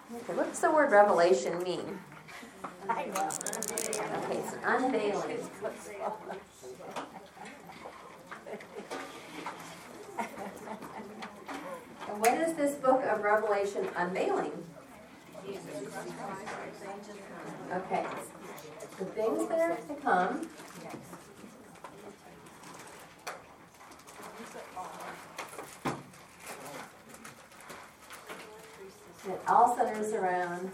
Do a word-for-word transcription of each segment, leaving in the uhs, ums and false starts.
Okay, what does the word revelation mean? Okay, it's an unveiling. And what is this book of Revelation unveiling? Okay, the things that are to come. It all centers around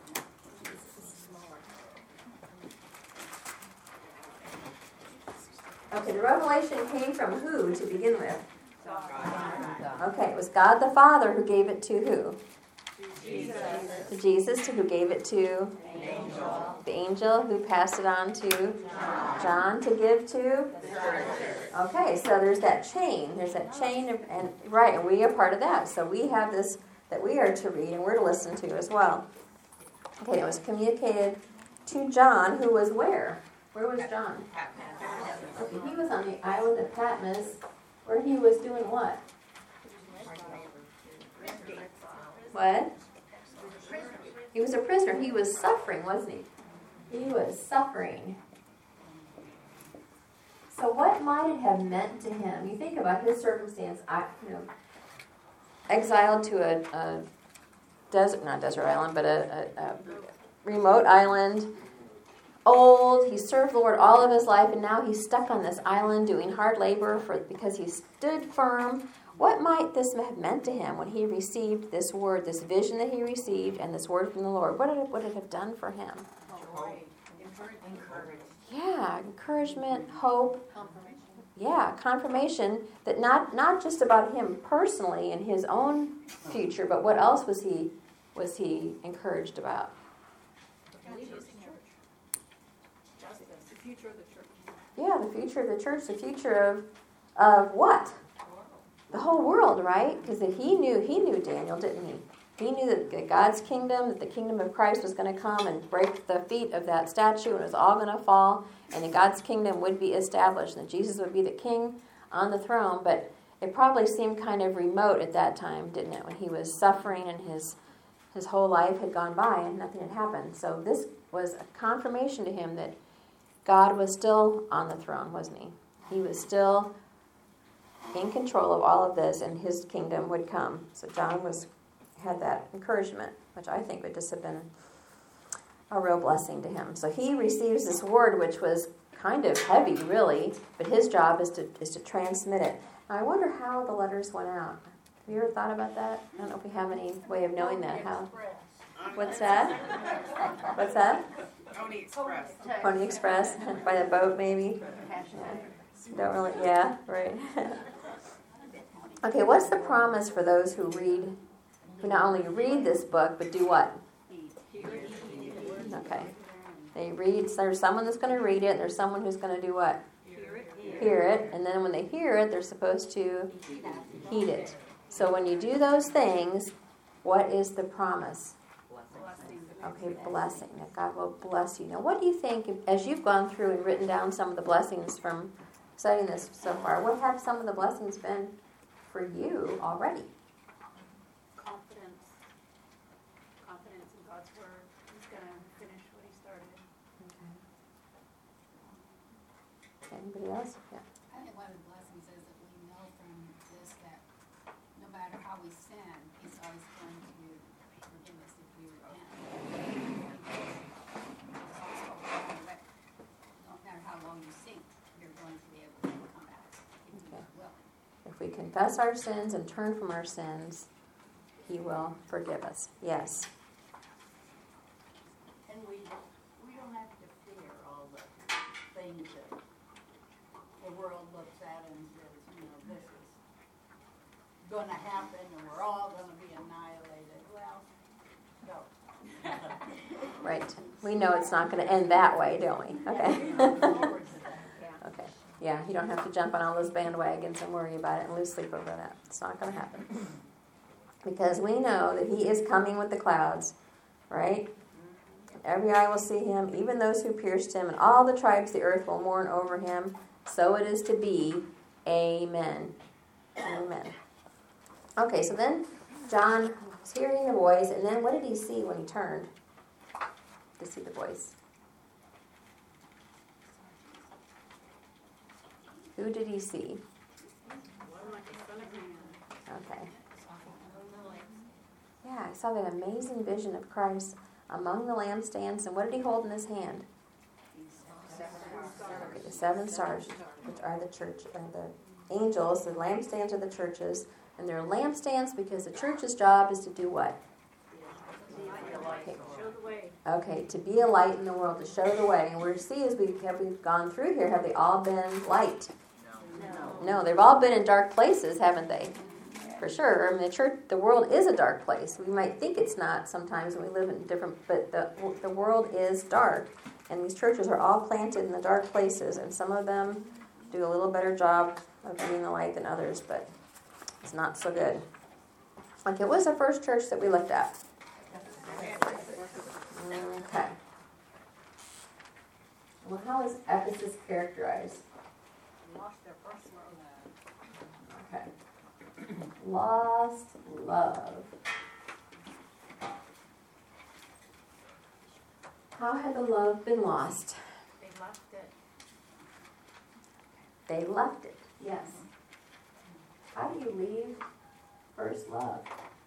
okay, the revelation came from who to begin with? Okay, it was God the Father who gave it to who? Jesus. To Jesus, to who gave it to? Angel. The angel who passed it on to John, John to give to? Okay, so there's that chain. There's that chain, of, and right, and we are part of that. So we have this that we are to read and we're to listen to as well. Okay, it was communicated to John, who was where? Where was John? Okay, he was on the island of Patmos, where he was doing what? What? He was a prisoner. He was suffering, wasn't he? He was suffering. So what might it have meant to him? You think about his circumstance, I, you know, exiled to a, a desert, not desert island, but a, a, a remote island, old, he served the Lord all of his life, and now he's stuck on this island doing hard labor for because he stood firm. What might this have meant to him when he received this word, this vision that he received, and this word from the Lord? What did it, what did it have done for him? Yeah, encouragement, hope. Yeah, confirmation that not, not just about him personally and his own future, but what else was he was he encouraged about? The future of the church. Yeah, the future of the church, the future of of what? The whole world, right? Because he knew he knew Daniel, didn't he? He knew that God's kingdom, that the kingdom of Christ was going to come and break the feet of that statue, and it was all going to fall, and then God's kingdom would be established, and Jesus would be the king on the throne. But it probably seemed kind of remote at that time, didn't it? When he was suffering and his his whole life had gone by and nothing had happened. So this was a confirmation to him that God was still on the throne, wasn't he? He was still in control of all of this, and his kingdom would come. So John was had that encouragement, which I think would just have been a real blessing to him. So he receives this word, which was kind of heavy, really, but his job is to is to transmit it. Now, I wonder how the letters went out. Have you ever thought about that? I don't know if we have any way of knowing that. How? What's that? What's that? Pony Express. Pony Express, by the boat, maybe. Yeah. Don't really. Yeah, right. Okay, what's the promise for those who read? Who not only read this book, but do what? Okay. They read, so there's someone that's going to read it, and there's someone who's going to do what? Hear it. Hear it. And then when they hear it, they're supposed to heed it. So when you do those things, what is the promise? Okay, blessing. That God will bless you. Now, what do you think, as you've gone through and written down some of the blessings from studying this so far, what have some of the blessings been for you already? Anybody else? Yeah. I think one of the blessings is that we know from this that no matter how we sin, He's always going to forgive us if we repent. No matter how long you sink, you're going to be able to come back. If Okay. you will. If we confess our sins and turn from our sins, He will forgive us. Yes. And we we don't have to fear all the things that the world looks at and says, you know, this is going to happen and we're all going to be annihilated. Well, no. Right. We know it's not going to end that way, don't we? Okay. Forward to that, yeah. Okay. Yeah, you don't have to jump on all those bandwagons and worry about it and lose sleep over that. It's not going to happen. Because we know that He is coming with the clouds, right? Every eye will see Him, even those who pierced Him, and all the tribes of the earth will mourn over Him. So it is to be. Amen. Amen. Okay, so then John was hearing the voice, and then what did he see when he turned to see the voice? Who did he see? Okay. Yeah, I saw that amazing vision of Christ among the lampstands, and what did he hold in his hand? Okay, the seven stars, which are the church, or the angels. The lampstands are the churches, and they're lampstands because the church's job is to do what? Okay. Okay, to be a light in the world, to show the way. And we're to see as we have we've gone through here, have they all been light? No. No, they've all been in dark places, haven't they? For sure. I mean, the church, the world is a dark place. We might think it's not sometimes when we live in different, but the the world is dark. And these churches are all planted in the dark places, and some of them do a little better job of being the light than others, but it's not so good. Okay, what was the first church that we looked at? Okay. Well, how is Ephesus characterized? Lost their first love. Okay. Lost love. How had the love been lost? They left it. They left it, yes. How do you leave first love?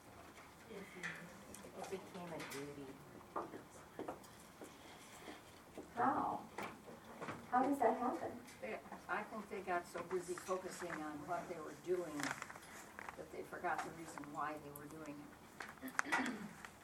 It became a duty. How? How does that happen? They, I think they got so busy focusing on what they were doing that they forgot the reason why they were doing it.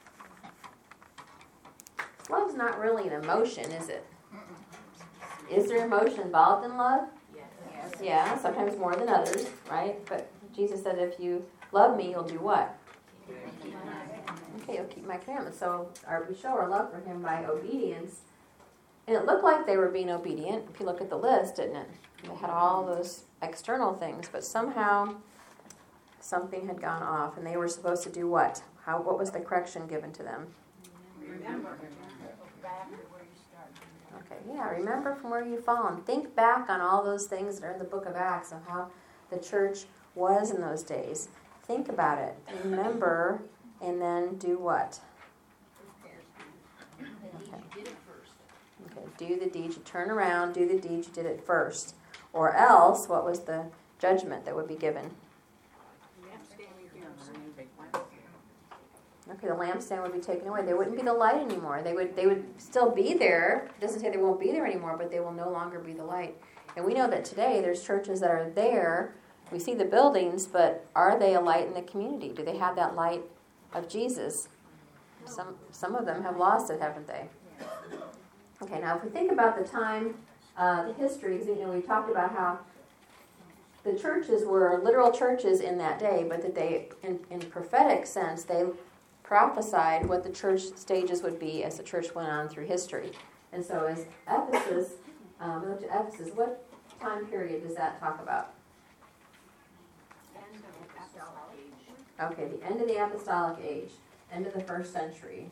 Love's not really an emotion, is it? Is there emotion involved in love? Yes. Yeah, sometimes more than others, right? But Jesus said, if you love me, you'll do what? Okay, you'll keep my commandments. So our, we show our love for him by obedience. And it looked like they were being obedient, if you look at the list, didn't it? They had all those external things, but somehow something had gone off, and they were supposed to do what? How? What was the correction given to them? Remember, back to where you started. Okay, yeah, remember from where you've fallen. Think back on all those things that are in the book of Acts of how the church was in those days. Think about it. Remember, and then do what? Okay. Okay, do the deed. You turn around, do the deed. You did it first. Or else, what was the judgment that would be given? Okay, the lampstand would be taken away. They wouldn't be the light anymore. They would they would still be there. It doesn't say they won't be there anymore, but they will no longer be the light. And we know that today there's churches that are there. We see the buildings, but are they a light in the community? Do they have that light of Jesus? Some some of them have lost it, haven't they? Okay, now if we think about the time, uh, the history, you know, we talked about how the churches were literal churches in that day, but that they, in, in prophetic sense, they prophesied what the church stages would be as the church went on through history. And so as Ephesus, um, we looked at Ephesus, what time period does that talk about? End of the apostolic age. Okay, the end of the apostolic age, end of the first century.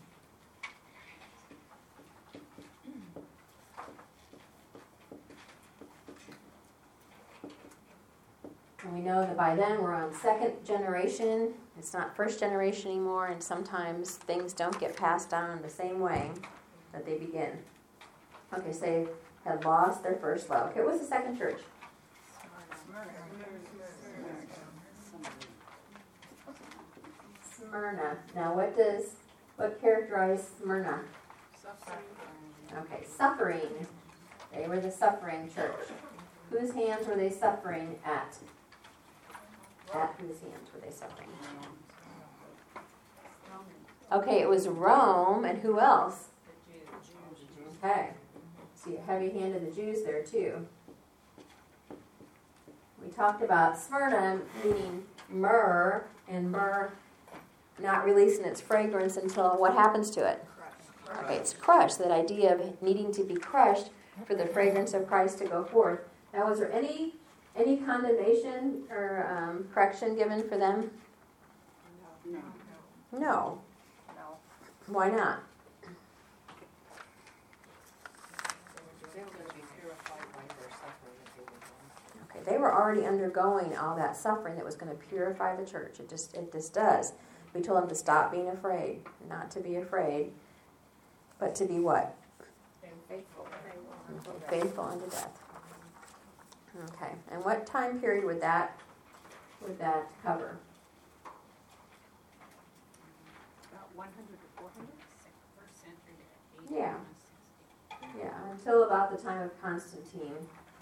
And we know that by then we're on second generation. It's not first generation anymore, and sometimes things don't get passed down in the same way that they begin. Okay, so they had lost their first love. Okay, what's the second church? Smyrna. Now, what does what characterized Smyrna? Okay, suffering. They were the suffering church. Whose hands were they suffering at? At whose hands were they suffering? Okay, it was Rome, and who else? Okay, see a heavy hand of the Jews there too. We talked about Smyrna meaning myrrh, and myrrh not releasing its fragrance until what happens to it? Okay, it's crushed. That idea of needing to be crushed for the fragrance of Christ to go forth. Now, was there any any condemnation or um, correction given for them? No. No. No. Why not? They were going to be purified by their suffering that they were going. Okay, they were already undergoing all that suffering that was going to purify the church. It just it just does. We told them to stop being afraid, not to be afraid, but to be what? Faithful. Faithful unto death. Okay, and what time period would that would that cover? About one hundred to four hundred, first century to eighty. Yeah. Yeah, until about the time of Constantine.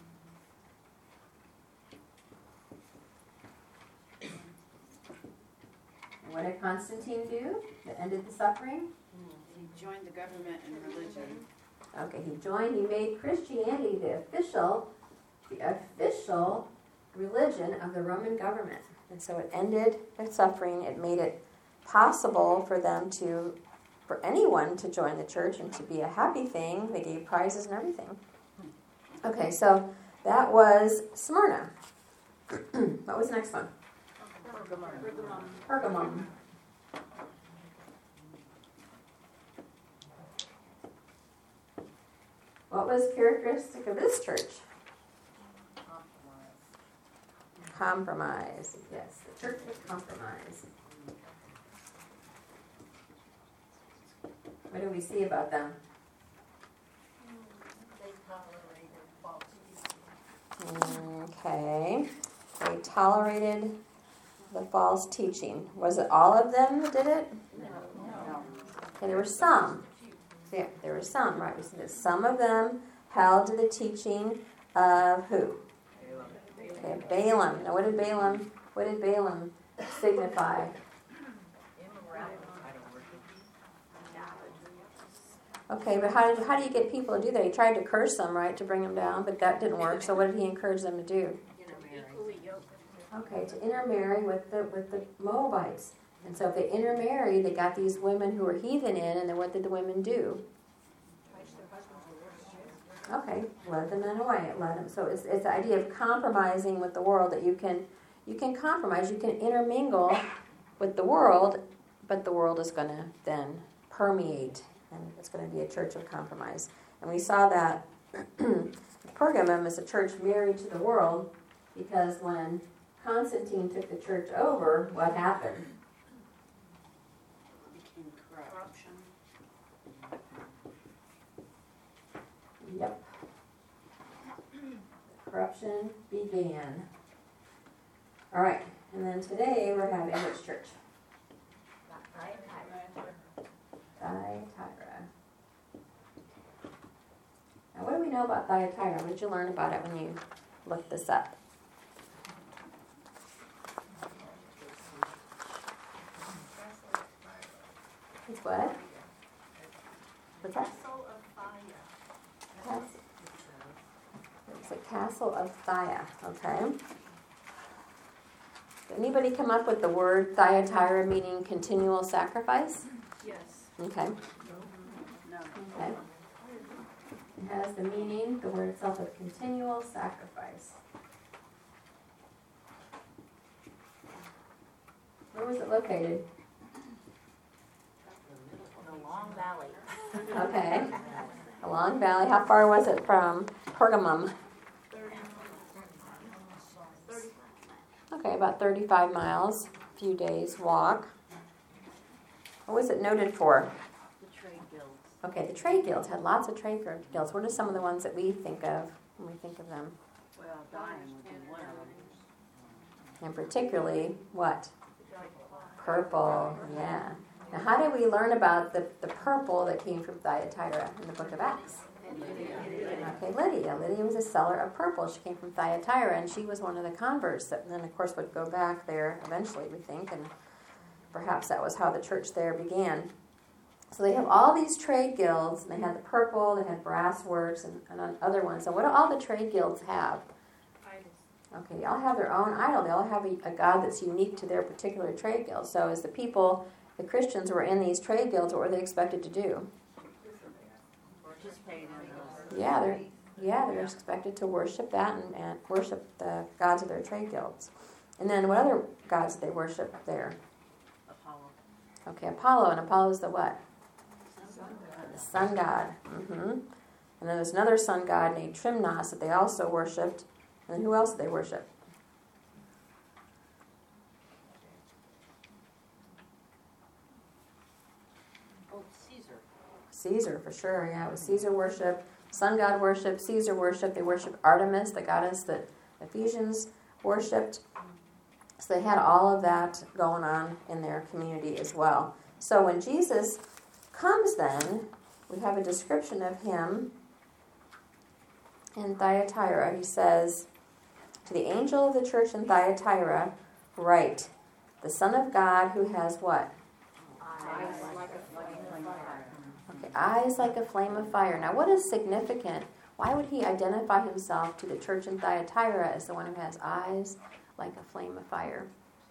And what did Constantine do that ended the suffering? He joined the government and religion. Okay, he joined, he made Christianity the official, the official religion of the Roman government. And so it ended their suffering. It made it possible for them to, for anyone to join the church and to be a happy thing. They gave prizes and everything. Okay, so that was Smyrna. What was the next one? Pergamum. Pergamum. What was characteristic of this church? Compromise. Yes, the church was compromise. What do we see about them? They tolerated false teaching. Okay. They tolerated the false teaching. Was it all of them that did it? No. Okay, there were some. Yeah, there were some, right? We see that some of them held to the teaching of who? Okay, Balaam. Now, what did Balaam? What did Balaam signify? Okay, but how did how do you get people to do that? He tried to curse them, right, to bring them down, but that didn't work. So, what did he encourage them to do? Equally yoked. Okay, to intermarry with the with the Moabites. And so, if they intermarried, they got these women who were heathen in, and then what did the women do? Okay, led the men away. It led them. So it's it's the idea of compromising with the world, that you can you can compromise, you can intermingle with the world, but the world is going to then permeate, and it's going to be a church of compromise. And we saw that Pergamum is a church married to the world, because when Constantine took the church over, what happened? Became corruption. Yep. Corruption began. All right, and then today we're having which church? Thyatira. Now, what do we know about Thyatira? What did you learn about it when you looked this up? It's what? What's that? Castle of fire. Castle. It's a castle of Thia. Okay. Did anybody come up with the word Thyatira meaning continual sacrifice? Yes. Okay. No. Okay. It has the meaning, the word itself, of continual sacrifice. Where was it located? The Long Valley. Okay. A long valley. How far was it from Pergamum? Okay, about thirty-five miles. A few days walk. What was it noted for? The trade guilds. Okay, the trade guilds had lots of trade guilds. What are some of the ones that we think of when we think of them? Well, dying would be one of them. And particularly, what? Purple, yeah. Now, how did we learn about the, the purple that came from Thyatira in the book of Acts? Okay, Lydia. Lydia was a seller of purple. She came from Thyatira, and she was one of the converts that then, of course, would go back there eventually, we think, and perhaps that was how the church there began. So they have all these trade guilds, and they had the purple, they had brass works, and, and other ones. So what do all the trade guilds have? Okay, they all have their own idol. They all have a, a god that's unique to their particular trade guild. So as the people, the Christians who were in these trade guilds, what were they expected to do? Participate in those. Yeah, they're yeah they're expected to worship that and, and worship the gods of their trade guilds. And then what other gods did they worship there? Apollo. Okay, Apollo. And Apollo is the what? The sun god. Mm-hmm. And then there's another sun god named Trimnos that they also worshipped. And who else did they worship? Caesar, for sure. Yeah, it was Caesar worship, sun god worship, Caesar worship. They worshiped Artemis, the goddess that Ephesians worshipped. So they had all of that going on in their community as well. So when Jesus comes then, we have a description of him in Thyatira. He says, to the angel of the church in Thyatira, write, the Son of God who has what? Eyes like a flame of fire. Okay, eyes like a flame of fire. Now what is significant? Why would he identify himself to the church in Thyatira as the one who has eyes like a flame of fire?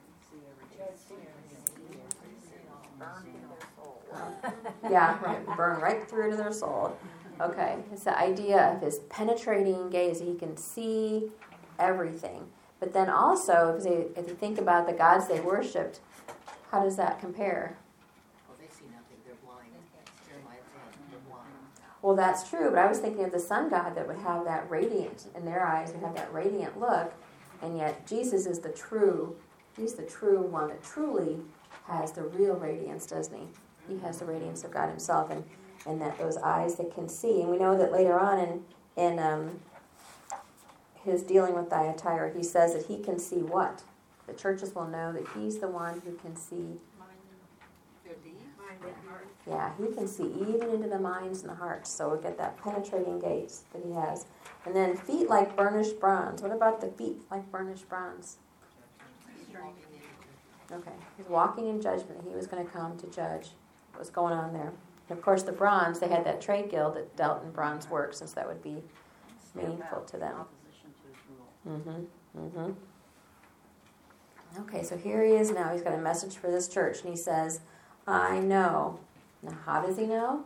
Yeah, right. Burn right through to their soul. Okay, it's the idea of his penetrating gaze. He can see everything. But then also, if, they, if you think about the gods they worshipped, how does that compare? Well, they see nothing. They're blind. Jeremiah said they're blind. Well, that's true, but I was thinking of the sun god that would have that radiant, in their eyes, would have that radiant look, and yet Jesus is the true, he's the true one that truly has the real radiance, doesn't he? He has the radiance of God himself, and, and that those eyes that can see. And we know that later on in, in um, his dealing with Thyatira, he says that he can see what? The churches will know that he's the one who can see. Their deeds. Yeah, he can see even into the minds and the hearts. So we get that penetrating gaze that he has. And then feet like burnished bronze. What about the feet like burnished bronze? Okay, he's walking in judgment. He was going to come to judge what was going on there. And of course, the bronze, they had that trade guild that dealt in bronze work, since that would be meaningful to them. Mm-hmm. Mm-hmm. Okay, so here he is now. He's got a message for this church, and he says, I know. Now, how does he know?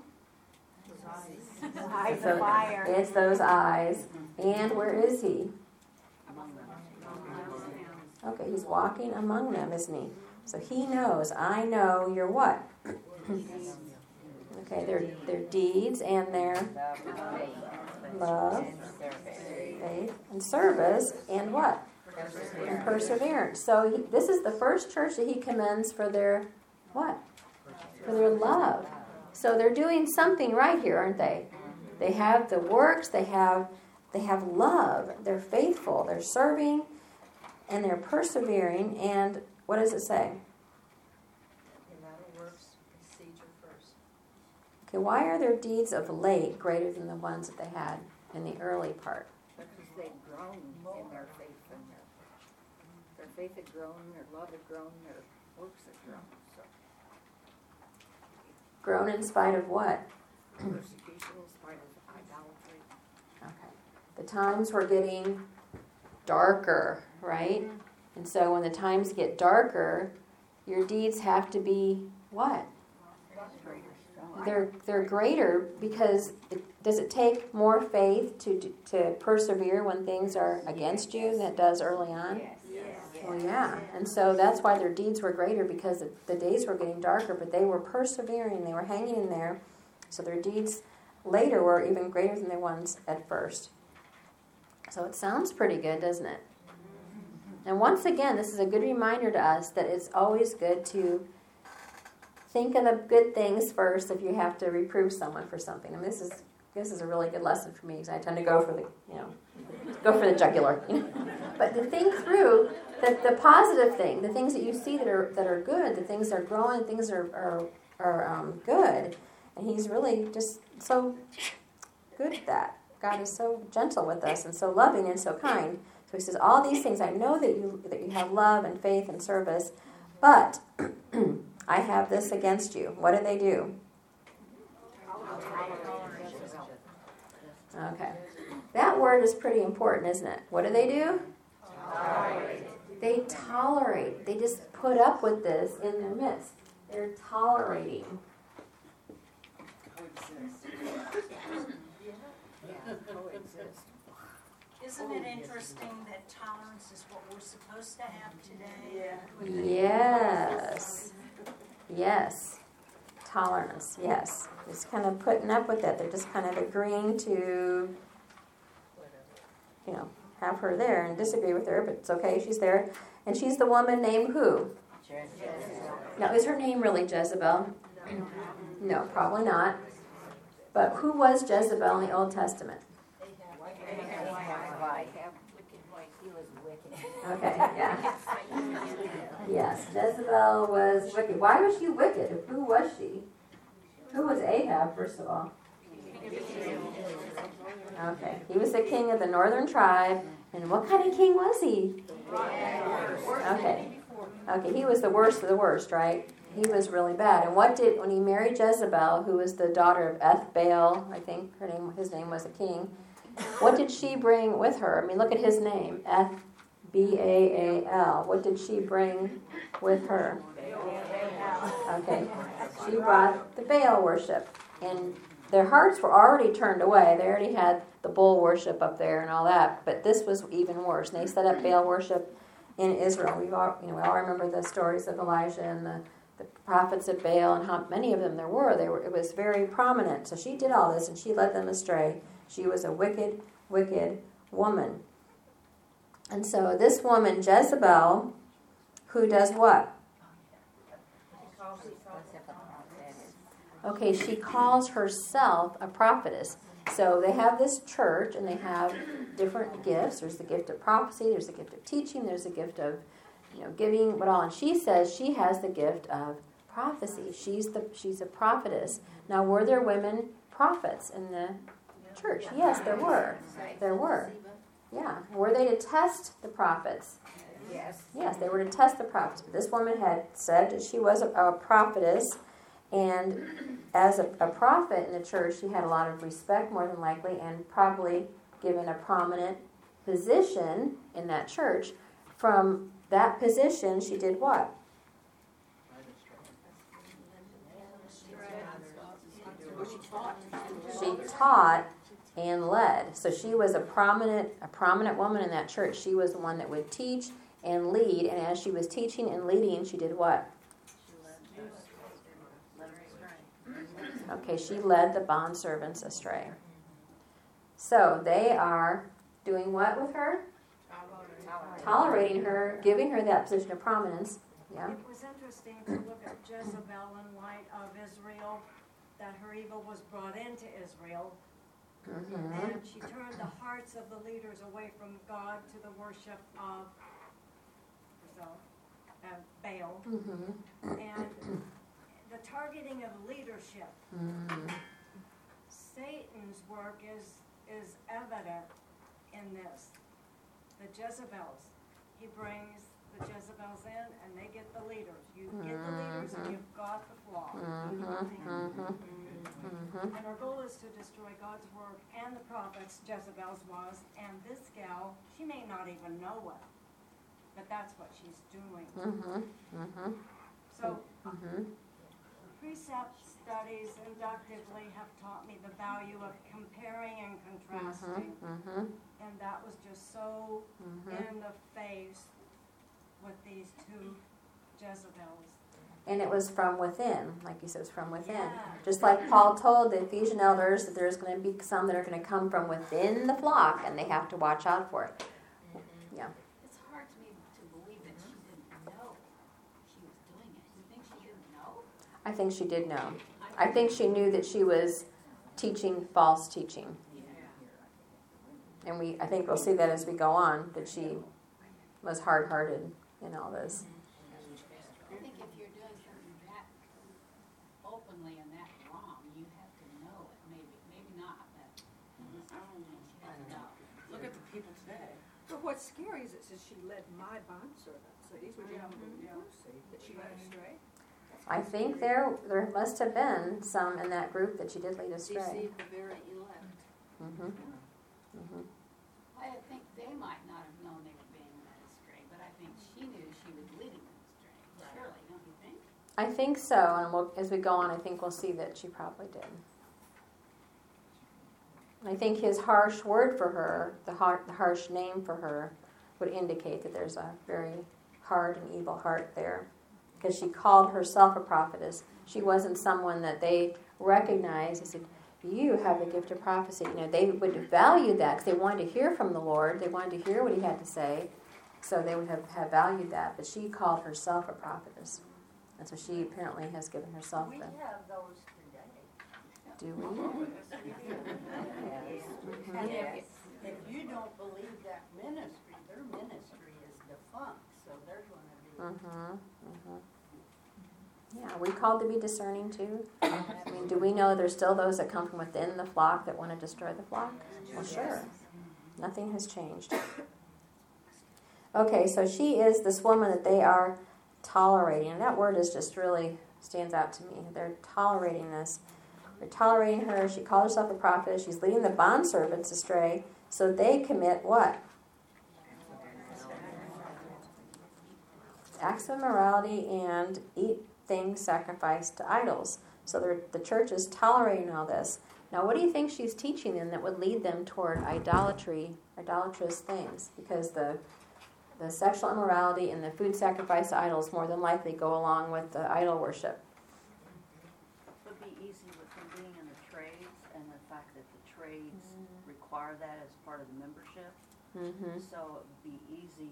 Eyes So of fire. it's those eyes. And where is he? Okay, he's walking among them, isn't he? So he knows. I know your what? Okay, their their deeds and their love, faith, and service, and what? And perseverance. So he, this is the first church that he commends for their what? For their love. So they're doing something right here, aren't they? They have the works. They have they have love. They're faithful. They're serving, and they're persevering. And what does it say? Okay, why are their deeds of late greater than the ones that they had in the early part? Because they've grown in their faith, and their, their faith had grown, their love had grown, their works had grown. So Grown in spite of what? persecution in spite of idolatry. Okay. The times were getting darker, right? And so when the times get darker, your deeds have to be what? They're they're greater, because it, does it take more faith to to persevere when things are against you than it does early on? Well, yeah. And so that's why their deeds were greater, because the, the days were getting darker, but they were persevering. They were hanging in there. So their deeds later were even greater than the ones at first. So it sounds pretty good, doesn't it? And once again, this is a good reminder to us that it's always good to think of the good things first if you have to reprove someone for something. And this is this is a really good lesson for me, because I tend to go for the, you know, go for the jugular. You know? But to think through the, the positive thing, the things that you see that are that are good, the things that are growing, things that are are, are um, good. And he's really just so good at that. God is so gentle with us and so loving and so kind. So he says, all these things, I know that you that you have love and faith and service, but I have this against you. What do they do? Okay. That word is pretty important, isn't it? What do they do? Tolerate. They tolerate. They just put up with this in their midst. They're tolerating. Isn't it interesting that tolerance is what we're supposed to have today? Yes. Yes. Tolerance, yes. Just kind of putting up with it. They're just kind of agreeing to, you know, have her there and disagree with her, but it's okay, she's there. And she's the woman named who? Jezebel. Now, is her name really Jezebel? No, probably not. But who was Jezebel in the Old Testament? He was wicked. Okay, yeah. Yes, Jezebel was wicked. Why was she wicked? Who was she? Who was Ahab, first of all? Okay, he was the king of the northern tribe. And what kind of king was he? Okay. Okay, he was the worst of the worst, right? He was really bad. And what did, when he married Jezebel, who was the daughter of Ethbaal, I think her name, his name was a king, what did she bring with her? I mean, look at his name, Eth, B A A L. What did she bring with her? Okay, she brought the Baal worship. And their hearts were already turned away. They already had the bull worship up there and all that. But this was even worse. And they set up Baal worship in Israel. We've all, you know, we all remember the stories of Elijah and the, the prophets of Baal and how many of them there were. They were. It was very prominent. So she did all this and she led them astray. She was a wicked, wicked woman. And so this woman, Jezebel, who does what? Okay, she calls herself a prophetess. So they have this church and they have different gifts. There's the gift of prophecy, there's the gift of teaching, there's the gift of, you know, giving, what all. And she says she has the gift of prophecy. She's the she's a prophetess. Now, were there women prophets in the church? Yes, there were. There were. Yeah. Were they to test the prophets? Yes. Yes, they were to test the prophets. But this woman had said that she was a, a prophetess, and as a, a prophet in the church, she had a lot of respect, more than likely, and probably given a prominent position in that church. From that position, she did what? She taught and led. So she was a prominent, a prominent woman in that church. She was the one that would teach and lead. And as she was teaching and leading, she did what? Okay, she led the bondservants astray. So they are doing what with her? Tolerating her, giving her that position of prominence. Yeah. It was interesting to look at Jezebel in light of Israel, that her evil was brought into Israel. Mm-hmm. And she turned the hearts of the leaders away from God to the worship of so, uh, Baal. Mm-hmm. And the targeting of leadership. Mm-hmm. Satan's work is, is evident in this. The Jezebels. He brings the Jezebels in and they get the leaders. You get the leaders and you've got the flock. Mm-hmm. Mm-hmm. Mm-hmm. And our goal is to destroy God's work and the prophets, Jezebel's was, and this gal, she may not even know it, but that's what she's doing. Mm-hmm. Mm-hmm. So, Mm-hmm. precept studies inductively have taught me the value of comparing and contrasting, Mm-hmm. and that was just so Mm-hmm. in the face with these two Jezebels. And it was from within, like you said, it was from within. Yeah. Just like Paul told the Ephesian elders that there's going to be some that are going to come from within the flock, and they have to watch out for it. Yeah. It's hard to me to believe that she didn't know she was doing it. You think she didn't know? I think she did know. I think she knew that she was teaching false teaching. And we, I think we'll see that as we go on, that she was hard-hearted in all this. I think if you're doing something that openly and that wrong, you have to know it. Maybe, maybe not, but she has to know. Look at the people today. But what's scary is it says she led my bondservants. So these were young believers that she led astray. I think there there must have been some in that group that she did lead astray. Deceived the very elect. Mm-hmm. Mm-hmm. I think they might not have known they were being led astray, but I think she knew she was leading them astray. Surely, don't you think? I think so, and we'll, as we go on, I think we'll see that she probably did. I think his harsh word for her, the, har- the harsh name for her, would indicate that there's a very hard and evil heart there. Because she called herself a prophetess. She wasn't someone that they recognized. They said, you have the gift of prophecy. You know, they would value that because they wanted to hear from the Lord. They wanted to hear what he had to say. So they would have, have valued that. But she called herself a prophetess. And so she apparently has given herself We the... have those today. Do we? And if, if you don't believe that ministry, their ministry is defunct, so they're gonna be. Mm-hmm. Mm-hmm. Yeah, are we called to be discerning too? I mean, do we know there's still those that come from within the flock that want to destroy the flock? Well, sure. Nothing has changed. Okay, so she is this woman that they are tolerating. And that word is just really stands out to me. They're tolerating this. They're tolerating her. She calls herself a prophet. She's leading the bondservants astray. So they commit what? Acts of immorality and eat things sacrificed to idols. So the church is tolerating all this. Now, what do you think she's teaching them that would lead them toward idolatry, idolatrous things? Because the the sexual immorality and the food sacrifice to idols more than likely go along with the idol worship. It would be easy with them being in the trades and the fact that the trades mm. require that as part of the membership. Mm-hmm. So it would be easy.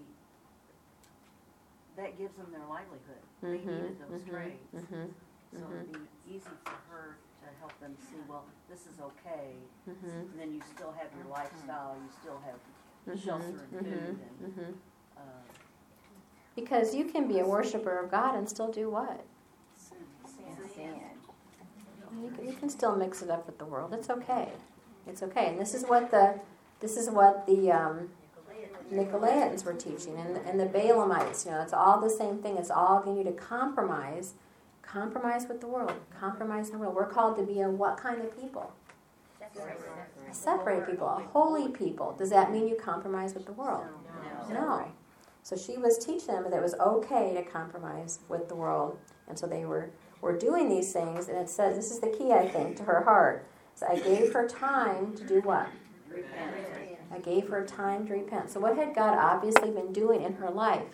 That gives them their livelihood. Mm-hmm. They needed those mm-hmm. trades. Mm-hmm. So mm-hmm. it would be easy for her to help them see, well, this is okay. Mm-hmm. And then you still have your lifestyle, you still have mm-hmm. shelter and mm-hmm. food. And, mm-hmm. uh, because you can be a worshiper of God and still do what? Sin. You can, you can still mix it up with the world. It's okay. It's okay. And this is what the this is what the um, Nicolaitans were teaching, and and the Balaamites. You know, it's all the same thing. It's all getting you to compromise, compromise with the world, compromise in the world. We're called to be a what kind of people? A separated people, a holy people. Does that mean you compromise with the world? no. No. So she was teaching them that it was okay to compromise with the world, and so they were were doing these things. And it says, this is the key, I think, to her heart. So I gave her time to do what? Repent. I gave her time to repent. So what had God obviously been doing in her life?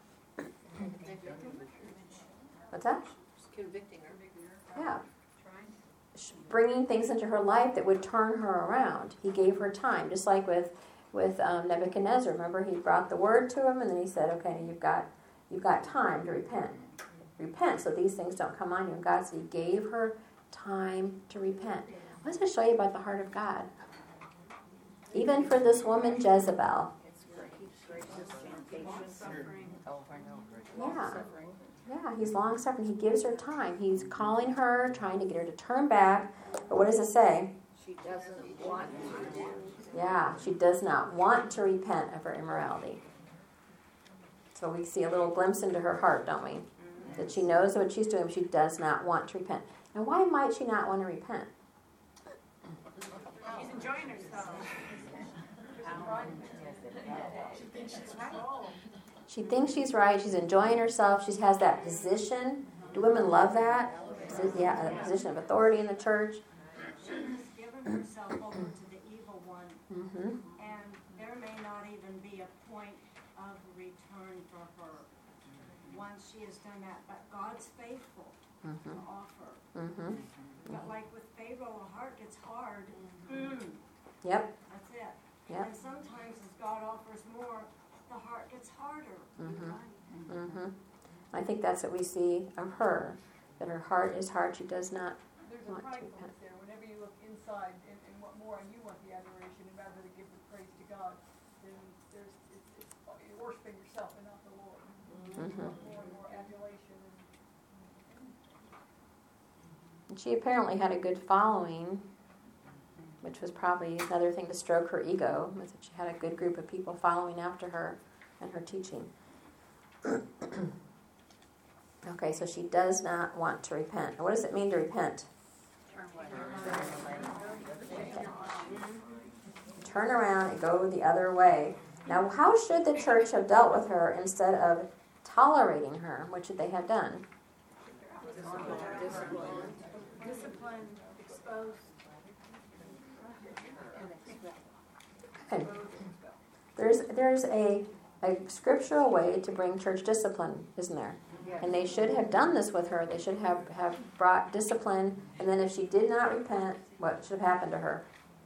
What's that? Convicting her. Yeah. Bringing things into her life that would turn her around. He gave her time, just like with with um, Nebuchadnezzar. Remember, he brought the word to him, and then he said, "Okay, you've got you've got time to repent. Repent, so these things don't come on you." And God said He gave her time to repent. What does it show you about the heart of God? Even for this woman Jezebel. Yeah. Yeah, he's long suffering. He gives her time. He's calling her, trying to get her to turn back. But what does it say? She doesn't want to. Yeah, she does not want to repent of her immorality. So we see a little glimpse into her heart, don't we? That she knows what she's doing, but she does not want to repent. And why might she not want to repent? She's enjoying herself. She thinks she's right. She's enjoying herself. She has that position. Do women love that? Yeah, a position of authority in the church. She has given herself over to the evil one, Mm-hmm. and there may not even be a point of return for her once she has done that. But God's faithful Mm-hmm. to offer. Mm-hmm. But like with Pharaoh, the heart gets hard. Mm, Yep. that's it. Yep. And sometimes as God offers more, the heart gets harder. Mm-hmm. Mm-hmm. I think that's what we see of her, that her heart is hard. She does not There's a want to pridefulness repent. there. Whenever you look inside and, and what more, and you want the adoration, and rather than give the praise to God, then there's it's, it's you're worshiping yourself and not the Lord. Mm-hmm. You want more and more adulation. And, And she apparently had a good following, which was probably another thing to stroke her ego, was that she had a good group of people following after her and her teaching. Okay, so she does not want to repent. And what does it mean to repent? Okay. Turn around and go the other way. Now, how should the church have dealt with her instead of tolerating her? What should they have done? Discipline, exposed. Okay. There's there's a, a scriptural way to bring church discipline, isn't there? And they should have done this with her. They should have, have brought discipline, and then if she did not repent, what should have happened to her?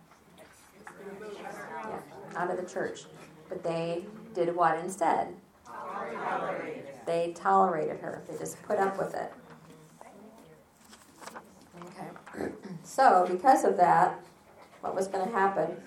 Yeah, out of the church. But they did what instead? Tolerated. They tolerated her. They just put up with it. Okay. So, because of that, what was going to happen?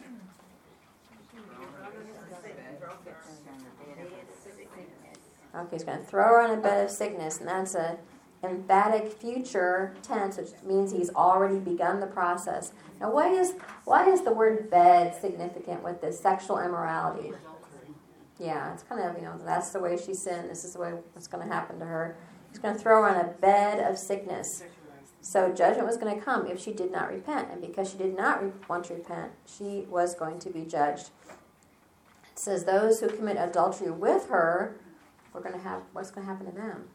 Okay, he's going to throw her on a bed of sickness, and that's a emphatic future tense, which means he's already begun the process. Now, why is why is the word bed significant with this sexual immorality? Yeah, it's kind of, you know, that's the way she sinned. This is the way what's going to happen to her. He's going to throw her on a bed of sickness. So judgment was going to come if she did not repent. And because she did not re- want to repent, she was going to be judged. It says those who commit adultery with her, we're going to have, what's going to happen to them?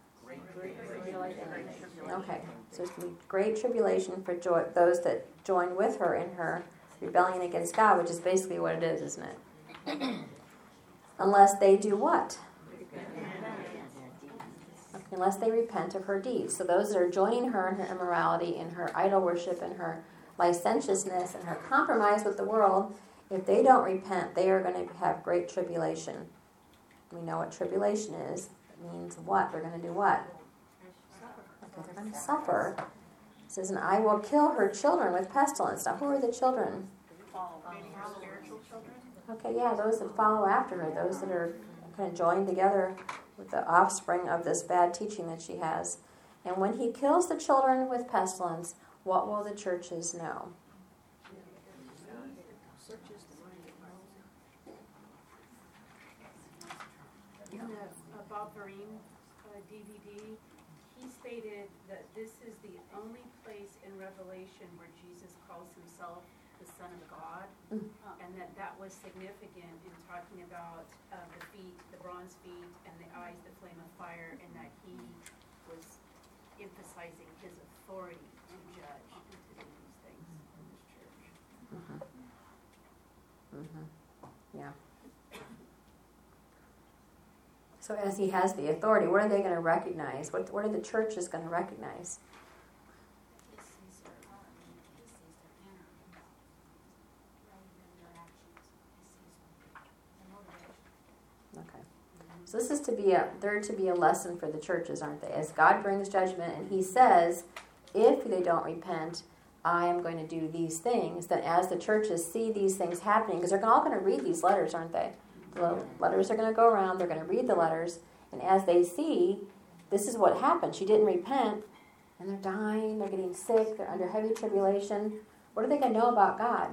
Okay, so there's going to be great tribulation for joy, those that join with her in her rebellion against God, which is basically what it is, isn't it? Unless they do what? Unless they repent of her deeds. So those that are joining her in her immorality, in her idol worship, in her licentiousness, and her compromise with the world, if they don't repent, they are going to have great tribulation. We know what tribulation is. It means what? They're going to do what? Okay, they're going to suffer. It says, and I will kill her children with pestilence. Now, who are the children? Okay, yeah, those that follow after her, those that are kind of joined together with the offspring of this bad teaching that she has. And when he kills the children with pestilence, what will the churches know? In the uh, Bob Vereen uh, D V D, he stated that this is the only place in Revelation where Jesus calls himself the Son of God, Mm. uh, and that that was significant in talking about uh, the feet, the bronze feet, and the eyes that flame of fire, and that he was emphasizing his authority to judge and to do these things in his church. Mm-hmm. Mm-hmm. Yeah. So as he has the authority, what are they going to recognize? What, what are the churches going to recognize? He sees their heart, he sees their inner, rather than their actions. He sees their motivation. Okay. So this is to be a, they're to be a lesson for the churches, aren't they? As God brings judgment and he says, if they don't repent, I am going to do these things, then as the churches see these things happening, because they're all going to read these letters, aren't they? The letters are going to go around, they're going to read the letters, and as they see, this is what happened. She didn't repent, and they're dying, they're getting sick, they're under heavy tribulation. What are they going to know about God?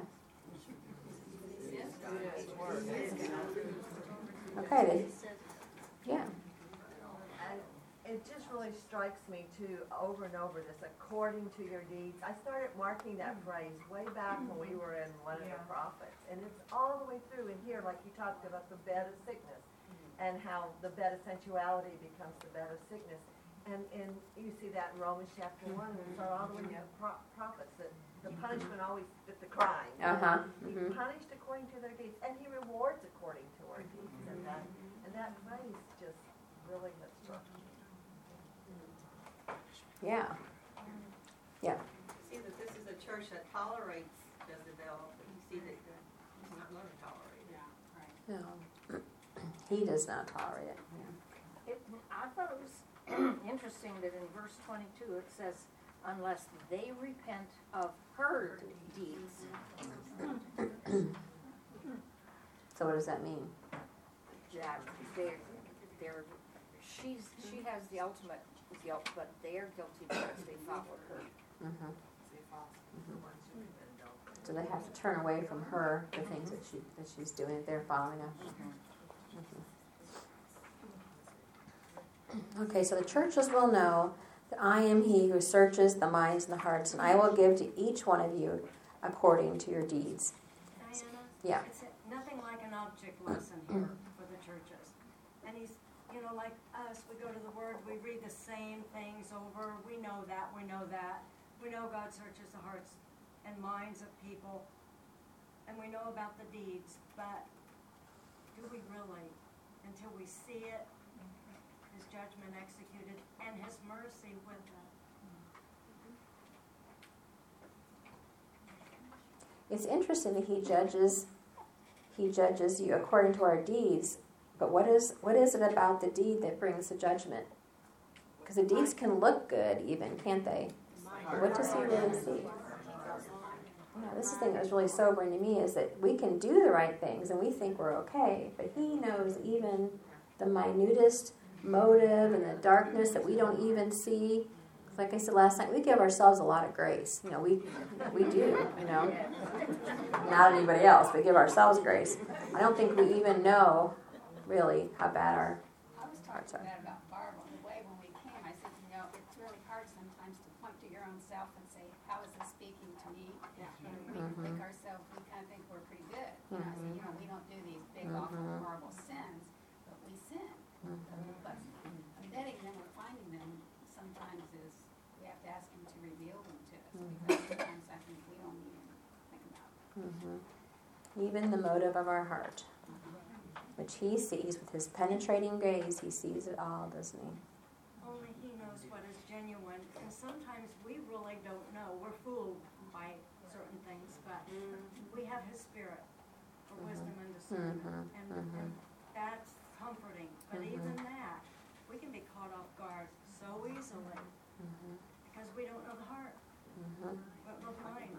Okay, they, yeah. And it just really strikes me too, over and over, this according to your deeds. I started marking that phrase way back when we were in one of the prophets. And it's all the way through in here, like you talked about the bed of sickness and how the bed of sensuality becomes the bed of sickness. And, and you see that in Romans chapter one, and it's all the way to the pro- prophets, that the punishment always fit the crime. Uh-huh. He's Mm-hmm. punished according to their deeds, and he rewards according to our deeds. And that, and that phrase just really has struck me. Yeah. Yeah. See that this is a church that tolerates Jezebel, but you see that he's not going to tolerate it. Yeah, right. No. He does not tolerate it. Yeah. It, I thought it was interesting that in verse twenty-two it says, unless they repent of her deeds. So what does that mean? That they're, they're, she's, she has the ultimate guilt, but they're guilty because they followed her. Mm-hmm. So they have to turn away from her, the things that she that she's doing, that they're following after. Mm-hmm. Okay, so the churches will know that I am he who searches the minds and the hearts, and I will give to each one of you according to your deeds. Diana? Yeah. It's nothing like an object lesson here for the churches. And he's, you know, like us, we go to the Word, we read the same things over, we know that, we know that. We know God searches the hearts and minds of people, and we know about the deeds, but do we really, until we see it, his judgment executed, and his mercy with it? It's interesting that he judges he judges you according to our deeds, but what is what is it about the deed that brings the judgment? Because the deeds can look good even, can't they? But what does he really see? Yeah, this is the thing that was really sobering to me is that we can do the right things and we think we're okay, but he knows even the minutest motive and the darkness that we don't even see. Like I said last night, we give ourselves a lot of grace. You know, we we do, you know. Not anybody else, but give ourselves grace. I don't think we even know really how bad our I was hearts talking are. to that about Barb on the way when we came. I said, you know, it's really hard sometimes to point to your own self and say, how is this speaking to me? And we Mhm. think ourselves, we kind of think we're pretty good. You know, I said, you know, we don't do these big, awful, Mhm. horrible sins, but we sin. Mhm. But vetting them or finding them sometimes is, we have to ask him to reveal them to us. Because sometimes I think we don't even think about it. Mhm. Even the motive of our heart, which he sees with his penetrating gaze, he sees it all, doesn't he? Only he knows what is genuine, and sometimes we really don't know. We're fooled by certain things, but we have his spirit for wisdom and discernment, Mhm. and, Mhm. and that's comforting. But Mhm. even that, we can be caught off guard so easily Mhm. because we don't know the heart, Mhm. but the mind.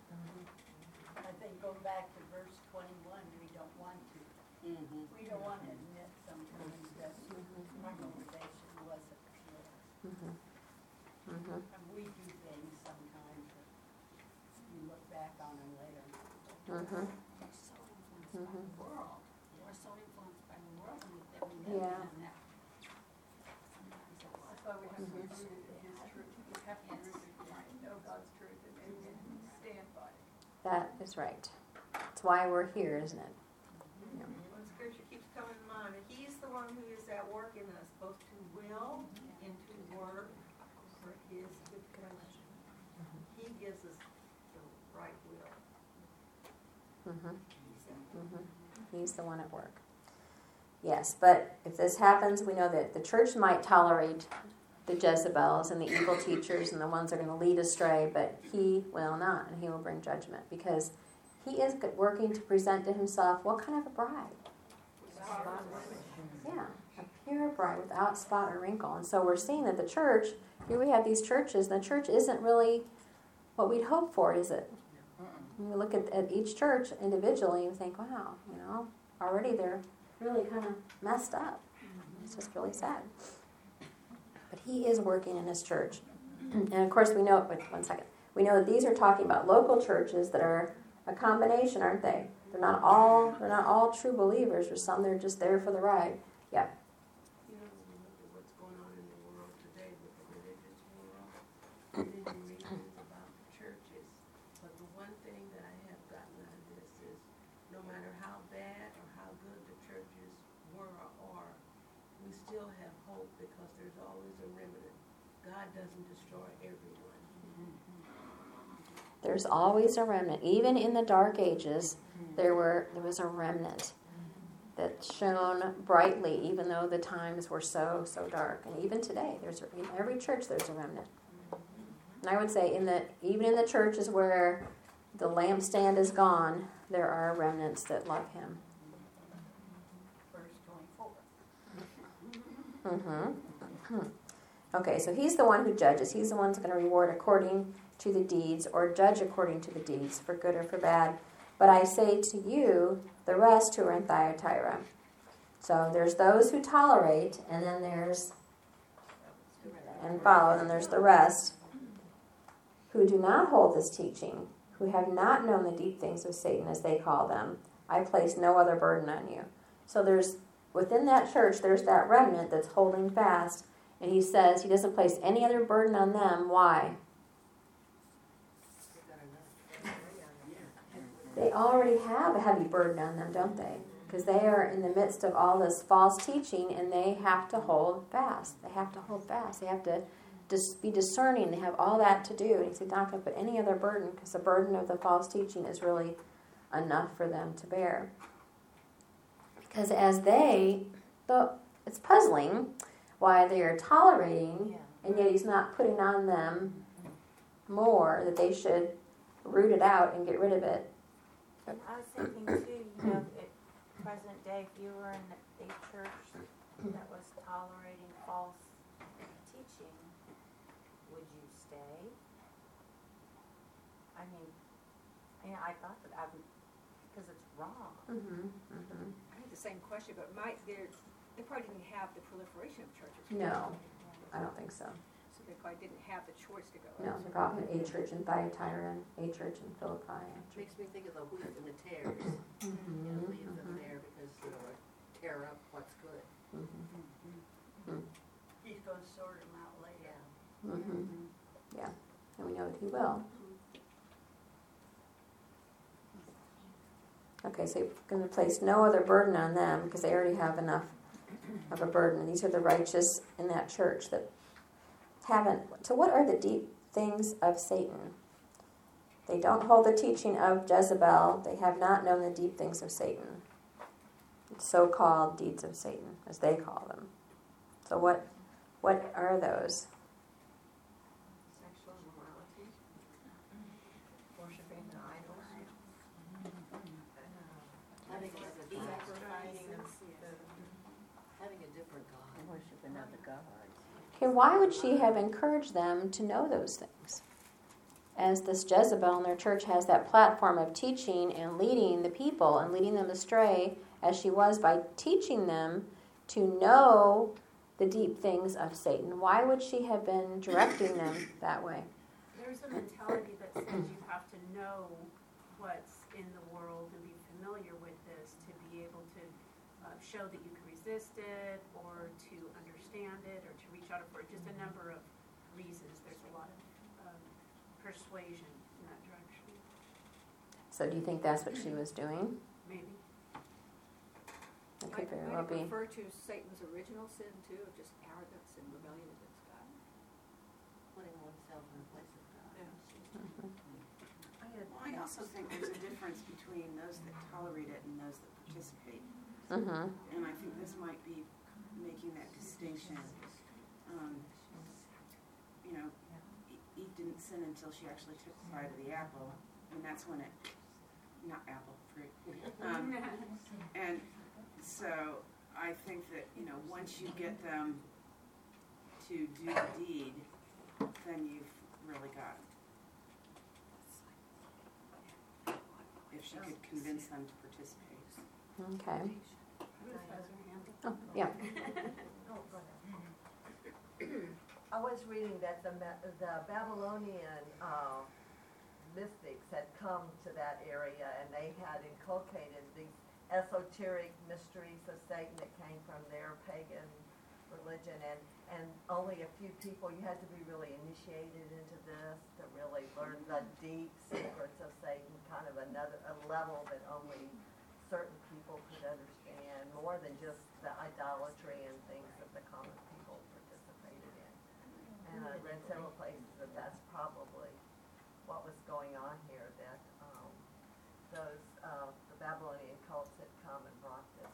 I think going back to verse twenty-one, we don't want to, we don't want to admit sometimes that our motivation wasn't pure. Mhm. Mhm. And we do things sometimes that you look back on them later. Mhm. We're so influenced by Mhm. the world. We're so influenced by the world and that we live Yeah. in that. Sometimes it's That's why we have to be Mhm. rooted in his truth. We have to be rooted in, know God's truth and, and, and stand by it. That is right. That's why we're here, isn't it? When scripture keeps coming to mind, and he's the one who is at work in us, both to will and to work for his good pleasure. He gives us the right will. Mhm. Mhm. He's the one at work. Yes, but if this happens, we know that the church might tolerate the Jezebels and the evil teachers and the ones that are going to lead astray, but he will not, and he will bring judgment because he is working to present to himself what kind of a bride? Yeah, a pure bride without spot or wrinkle. And so we're seeing that the church, here we have these churches, and the church isn't really what we'd hope for, is it? When we look at, at each church individually, we think, wow, you know, already they're really kind of messed up. It's just really sad. But he is working in his church. And of course we know, wait, one second. We know that these are talking about local churches that are a combination, aren't they? They're not all they're not all true believers. There's some that are just there for the ride. Yeah. You know, when we look at what's going on in the world today with the religious world, and then you read things about the churches. But the one thing that I have gotten out of this is, no matter how bad or how good the churches were or are, we still have hope because there's always a remnant. God doesn't destroy everyone. There's always a remnant. Even in the dark ages, there were there was a remnant that shone brightly, even though the times were so so dark. And even today, there's in every church there's a remnant. And I would say in the even in the churches where the lampstand is gone, there are remnants that love Him. Verse twenty-four. Mm-hmm. Okay, so He's the one who judges. He's the one who's going to reward according to the deeds, or judge according to the deeds, for good or for bad. But I say to you, the rest who are in Thyatira. So there's those who tolerate, and then there's, and follow, and there's the rest who do not hold this teaching, who have not known the deep things of Satan, as they call them. I place no other burden on you. So there's, within that church, there's that remnant that's holding fast, and he says he doesn't place any other burden on them. Why? They already have a heavy burden on them, don't they? Because they are in the midst of all this false teaching, and they have to hold fast. They have to hold fast. They have to dis- be discerning. They have all that to do. And he said, not going to put any other burden, because the burden of the false teaching is really enough for them to bear. Because as they, though it's puzzling why they are tolerating, and yet he's not putting on them more, that they should root it out and get rid of it. I was thinking too, you know, at present day, if you were in a church that was tolerating false teaching, would you stay? I mean, Yeah, I thought that I would, because it's wrong. Mm-hmm, mm-hmm. I had the same question, but my, they're, they probably didn't have the proliferation of churches. No, I don't think so. So they probably didn't have the choice to go. No, they probably had a church in Thyatira and a church in Philippi. a church- Makes me think of the wheat and the tares, you know, leave them there because they'll tear up what's good. Mhm. He's gonna sort them out later. Yeah. Mhm. Yeah, and we know that he will. Okay, so you're going to place no other burden on them because they already have enough of a burden. These are the righteous in that church that haven't. So, what are the deep things of Satan? They don't hold the teaching of Jezebel. They have not known the deep things of Satan. So-called deeds of Satan, as they call them. So, what what are those? Sexual immorality, worshiping the idols, having a, sacrificing, having a different God. Worshiping of the gods. Okay, why would she have encouraged them to know those things? As this Jezebel in their church has that platform of teaching and leading the people and leading them astray, as she was by teaching them to know the deep things of Satan. Why would she have been directing them that way? There's a mentality that says you have to know what's in the world and be familiar with this to be able to uh, show that you can resist it or to understand it or to reach out for it. Just a number of reasons. There's a lot of um, persuasion in that direction. So do you think that's what she was doing? Maybe. It could very Might well it be. refer to Satan's original sin too, of just arrogance and rebellion against God? Putting oneself in the place of God. Mhm. Well, I also think there's a difference between those that tolerate it and those that participate. Mhm. And I think this might be making that distinction. Um, you know, E- Eve didn't sin until she actually took a bite of the apple, and that's when it, not apple, fruit. Um, and so I think that, you know, once you get them to do the deed, then you've really got them. If she could convince them to participate. Okay. Ruth has her hand up. Oh, yeah. I was reading that the Ma- the Babylonian uh, mystics had come to that area and they had inculcated these esoteric mysteries of Satan that came from their pagan religion, and, and only a few people, you had to be really initiated into this to really learn the deep secrets of Satan, kind of another a level that only certain people could understand, more than just the idolatry and things that the common people participated in. And I read several places that that's probably what was going on here, that um, those, uh, the Babylonian cults had come and brought this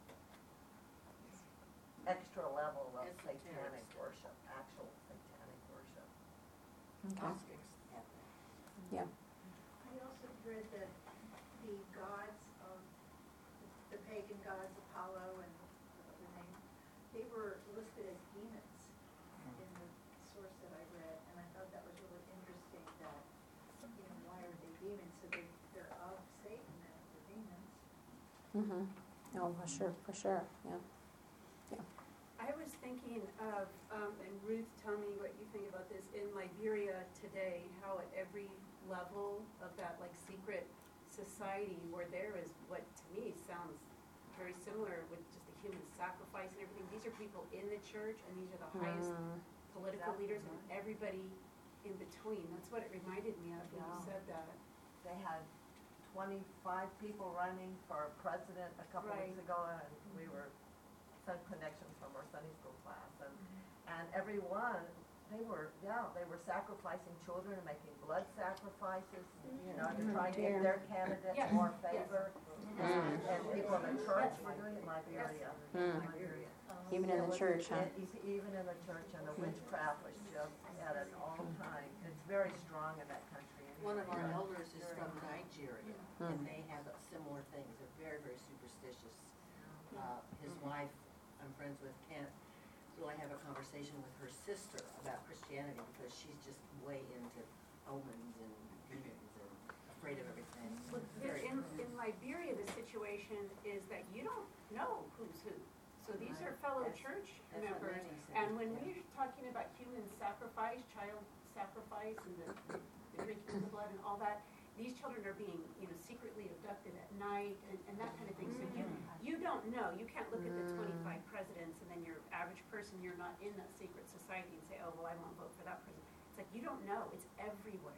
extra level of Esoteric satanic stuff. worship, actual satanic worship. Okay. Gnostics have that. Yeah. I also read that the gods of, the pagan gods, Apollo and the other name, they were listed as demons in the source that I read, and I thought that was really interesting that, you know, why are they demons? So they, they're of Satan and they're demons. Mhm. Oh, for sure, for sure. Yeah. I was thinking of, um, and Ruth, tell me what you think about this, in Liberia today, how at every level of that like secret society where there is what to me sounds very similar with just the human sacrifice and everything. These are people in the church and these are the highest Mm. political leaders and everybody in between. That's what it reminded me of when you Yeah. said that. They had twenty-five people running for president a couple Right. weeks ago, and we were, some connections from our Sunday school class, and, and everyone, they were, yeah, they were sacrificing children and making blood sacrifices, you know, to try to give their candidate Yes. more Yes. favor. And, and people in the church were doing it, Liberia, Mm. Liberia. Even in It the was- church, huh? it- Even in the church, and the witchcraft was just at an all-time, it's very strong in that country. One of our anyway. elders is from Nigeria, and they have similar things. They're very, very superstitious. Uh, his wife, I'm friends with, can't really have a conversation with her sister about Christianity because she's just way into omens and demons and afraid of everything. Liberia, the situation is that you don't know who's who. So these are fellow That's- church that's what members, Nancy said, and when yeah. we're talking about human sacrifice, child sacrifice, and the, the drinking of the blood and all that, these children are being, you know, secretly abducted at night and, and that kind of thing. So you, you don't know. You can't look at the twenty-five presidents and then your average person, you're not in that secret society and say, oh, well, I won't vote for that person. It's like you don't know. It's everywhere.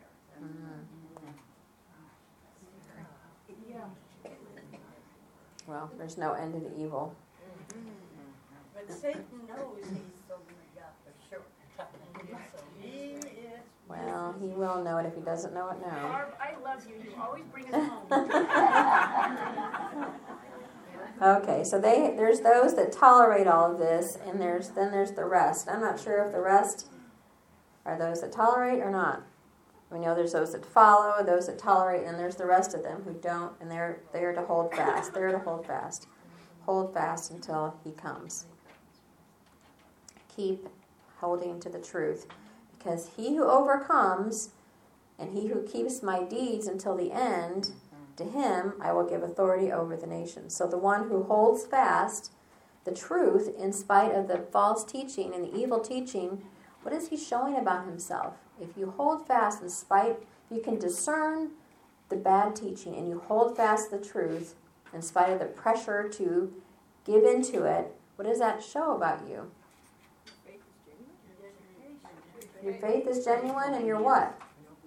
Yeah. Well, there's no end to the evil. But Satan knows he's over God for sure. He is. Well, he will know it if he doesn't know it now. Barb, I love you. You always bring us home. Okay, so they there's those that tolerate all of this, and there's then there's the rest. I'm not sure if the rest are those that tolerate or not. We know there's those that follow, those that tolerate, and there's the rest of them who don't, and they're they're to hold fast. They're to hold fast. Hold fast until he comes. Keep holding to the truth, because he who overcomes and he who keeps my deeds until the end, to him I will give authority over the nations. So the one who holds fast the truth in spite of the false teaching and the evil teaching, what is he showing about himself? If you hold fast in spite, you can discern the bad teaching and you hold fast the truth in spite of the pressure to give into it, what does that show about you? Your faith is genuine and you're what?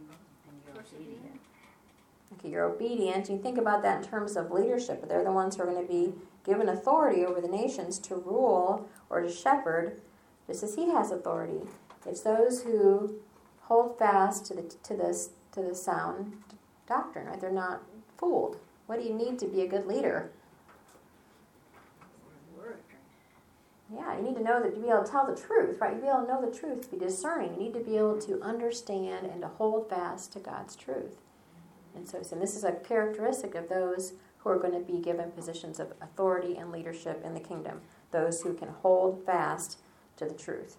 Okay, you're obedient. You think about that in terms of leadership. They're the ones who are going to be given authority over the nations to rule or to shepherd, just as he has authority. It's those who hold fast to the to this to the sound doctrine, right? They're not fooled. What do you need to be a good leader? Yeah, you need to know that to be able to tell the truth, right? You be able to know the truth, to be discerning. You need to be able to understand and to hold fast to God's truth. And so, so this is a characteristic of those who are going to be given positions of authority and leadership in the kingdom. Those who can hold fast to the truth.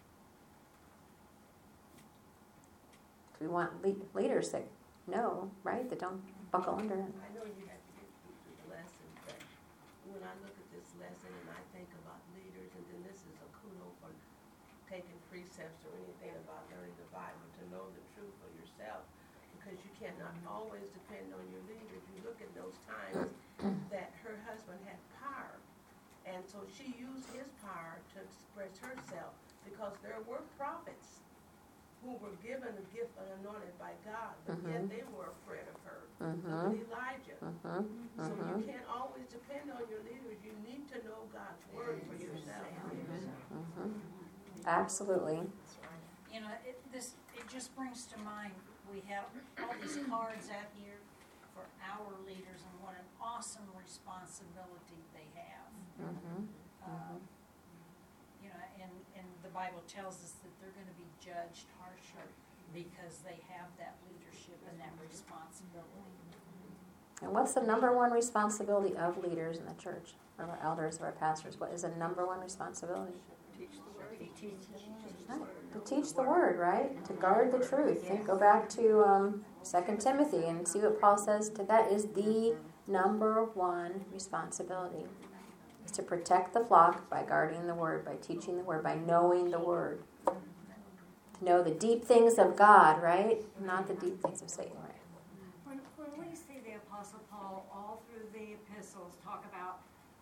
We want le- leaders that know, right? That don't buckle under. I know you have to get through this lesson, but when I look at this lesson and I think about leaders, and then this is a kudo for taking precepts or anything about learning the Bible, to know the truth for yourself, because you cannot always depend on your leaders. You look at those times that her husband had power, and so she used his power to express herself, because there were prophets who were given a gift and anointed by God, but mm-hmm. yet they were afraid of her. Mm-hmm. Look at Elijah. Mm-hmm. So mm-hmm. you can't always depend on your leaders. You need to know God's word for yourself. Mm-hmm. Absolutely. You know, it, this it just brings to mind, we have all these cards out here for our leaders and what an awesome responsibility they have. Mm-hmm. Um, you know, and, and the Bible tells us that they're going to be judged harsher because they have that leadership and that responsibility. And what's the number one responsibility of leaders in the church, of our elders, of our pastors? What is the number one responsibility? Teach the word. Teach the Right. To teach the word, right? To guard the truth. Yes. Go back to um, Second Timothy and see what Paul says. To that is the number one responsibility. Is to protect the flock by guarding the word, by teaching the word, by knowing the word. To know the deep things of God, right? Not the deep things of Satan, right? When, when we see the Apostle Paul all through the epistles talk about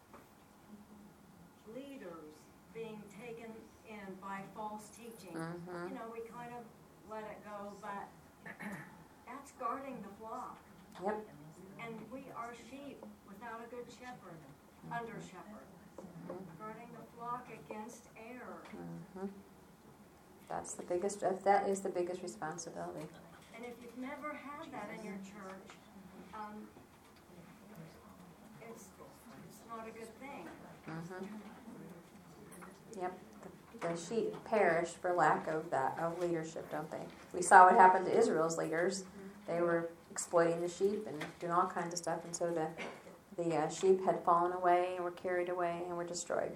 leaders being taken in by false teaching, Mm-hmm. you know, we kind of let it go, but that's guarding the flock. Yep. And we are sheep without a good shepherd, under shepherd, guarding the flock against error. Mm-hmm. That's the biggest, that is the biggest responsibility. And if you've never had that in your church, um, it's, it's not a good thing. Mm-hmm. Yep. The, the sheep perish for lack of that, of leadership, don't they? We saw what happened to Israel's leaders. They were exploiting the sheep and doing all kinds of stuff, and so the the uh, sheep had fallen away and were carried away and were destroyed.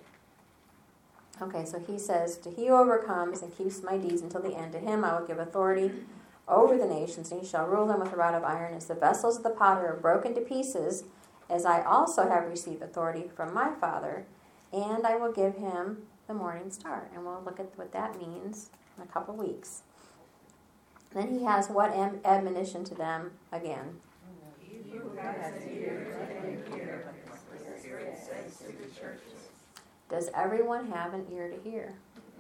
Okay, so he says, to he who overcomes and keeps my deeds until the end, to him I will give authority over the nations, and he shall rule them with a rod of iron, as the vessels of the potter are broken to pieces, as I also have received authority from my Father, and I will give him the morning star. And we'll look at what that means in a couple weeks. Then he has what am- admonition to them again? He who has ears, let him hear what the Spirit says to the churches. Does everyone have an ear to hear?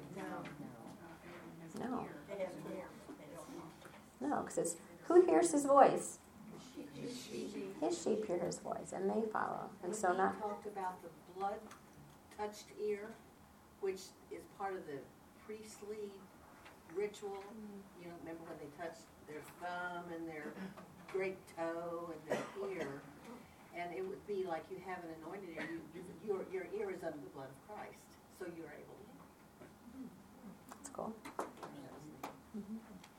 No. No. They have to hear, but they don't know. No, because it's who hears his voice? His sheep. His sheep hear his voice, and they follow. And so When not. he talked about the blood-touched ear, which is part of the priestly ritual, you know, remember when they touched their thumb and their great toe and their ear, and it would be like you have an anointed ear, you, your, your ear is under the blood of Christ, so you're able to hear. That's cool. Mm-hmm.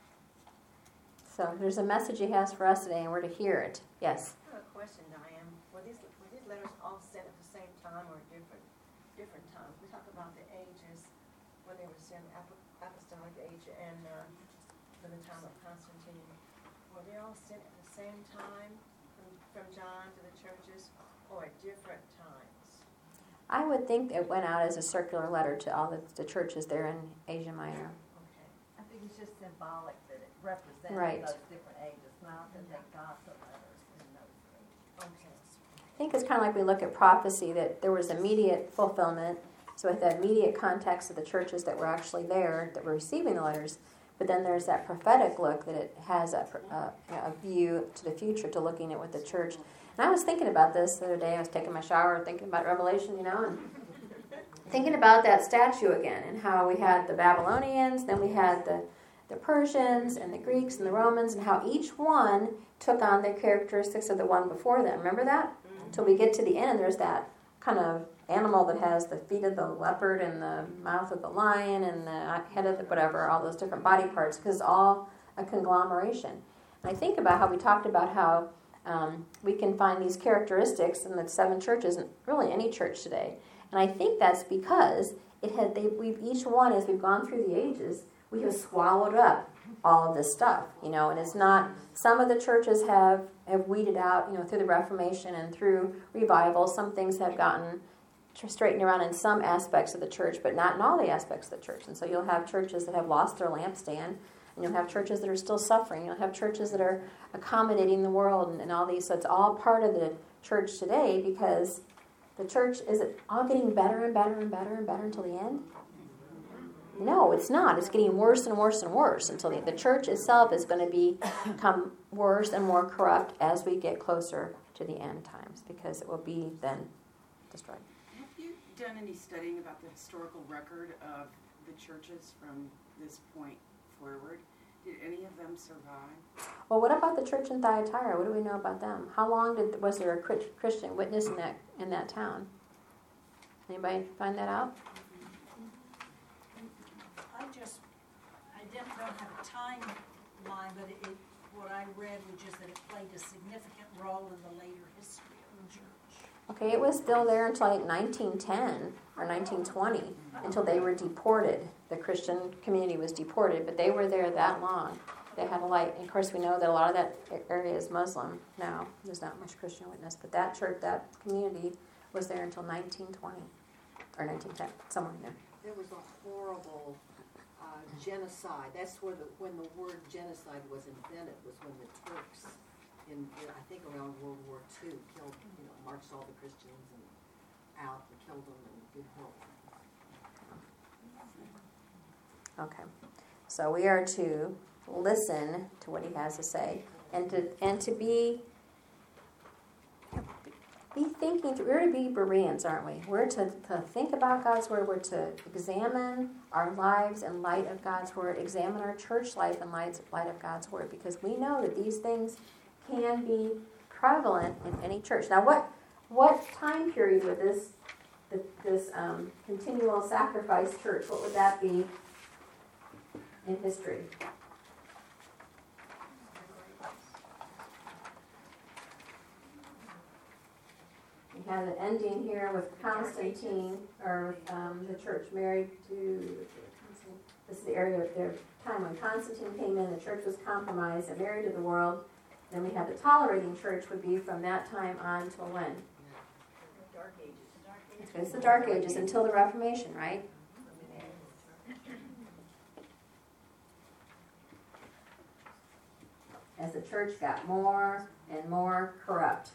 So there's a message he has for us today, and we're to hear it. Yes? I have a question, Diane. Were these, were these letters all sent at the same time or different different times? We talk about the ages when they were sent, apo- apostolic age and uh, for the time of Constantine. Were they all sent at the same time from, from John to the churches or at different times? I would think it went out as a circular letter to all the, the churches there in Asia Minor. Okay. I think it's just symbolic that it represents Right. those different ages, not that they got the letters in those ages. Okay. I think it's kind of like we look at prophecy, that there was immediate fulfillment. So with the immediate context of the churches that were actually there, that were receiving the letters, but then there's that prophetic look that it has a, a, a view to the future, to looking at what the church. And I was thinking about this the other day. I was taking my shower, thinking about Revelation, you know, and thinking about that statue again, and how we had the Babylonians, then we had the, the Persians and the Greeks and the Romans, and how each one took on the characteristics of the one before them. Remember that? Until we get to the end, there's that kind of animal that has the feet of the leopard and the mouth of the lion and the head of the whatever, all those different body parts, because it's all a conglomeration. And I think about how we talked about how um, we can find these characteristics in the seven churches, and really any church today. And I think that's because it had they we've each one, as we've gone through the ages, we have swallowed up all of this stuff, you know, and it's not, some of the churches have, have weeded out, you know, through the Reformation and through revival, some things have gotten straightened around in some aspects of the church, but not in all the aspects of the church. And so you'll have churches that have lost their lampstand, and you'll have churches that are still suffering. You'll have churches that are accommodating the world and, and all these. So it's all part of the church today, because the church, is it all getting better and better and better and better until the end? No, it's not. It's getting worse and worse and worse until the, the church itself is going to be, become worse and more corrupt as we get closer to the end times, because it will be then destroyed. Have you done any studying about the historical record of the churches from this point forward? Did any of them survive? Well, what about the church in Thyatira? What do we know about them? How long did was there a Christian witness in that in that town? Anybody find that out? I just, I didn't, don't have a timeline, but it, it, what I read was just that it played a significant role in the later history of the church. Okay, it was still there until like nineteen ten or nineteen twenty, until they were deported. The Christian community was deported, but they were there that long. They had a light. And of course, we know that a lot of that area is Muslim now. There's not much Christian witness, but that church, that community was there until nineteen twenty or nineteen ten, somewhere in there. There was a horrible uh, genocide. That's where the, when the word genocide was invented, was when the Turks, in, in I think around World War Two, killed, you know, marched all the Christians and out and killed them and did horrible. Okay, so we are to listen to what he has to say, and to and to be be thinking through. We're to be Bereans, aren't we? We're to, to think about God's word. We're to examine our lives in light of God's word. Examine our church life in light, light of God's word, because we know that these things can be prevalent in any church. Now, what what time period would this this um, continual sacrifice church? What would that be in history? We have an ending here with Constantine, or with um, the church married to This is the area of their time when Constantine came in, the church was compromised, and married to the world. Then we have the tolerating church would be from that time on till when? Dark Ages. It's the Dark Ages until the Reformation, right? As the church got more and more corrupt.